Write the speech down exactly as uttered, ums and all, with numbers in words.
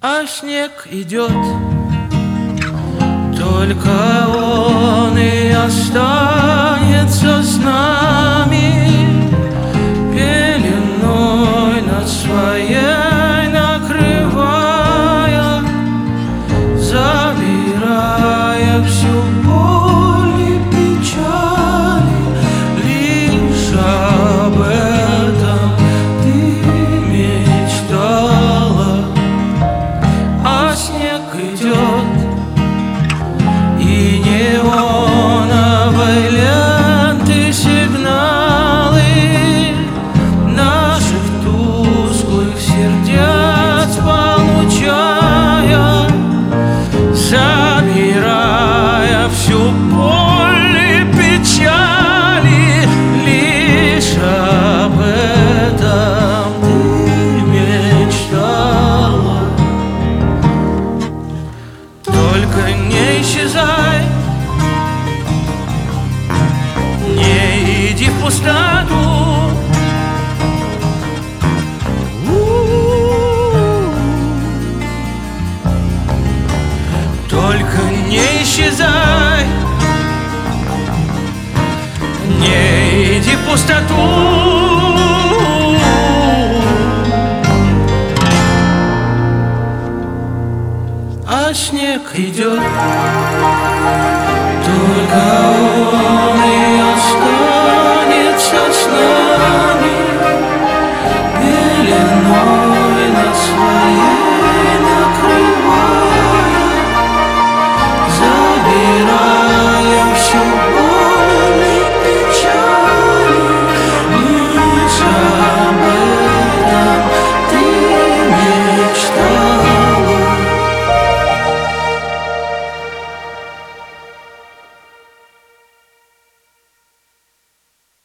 А снег идет, только он и останется с нами, пеленой над своей накрывая, забирая всю боль и печали. Лишь об этом ты мечтала. А снег идет, и неоновой ленты сигналы наших тусклых сердец получая, забирая всю боль и печали. Лишь об этом ты мечтала. Только не исчезай, не иди в пустоту. Только не исчезай, не иди в пустоту. А снег идет, только он и останется с нами, пеленой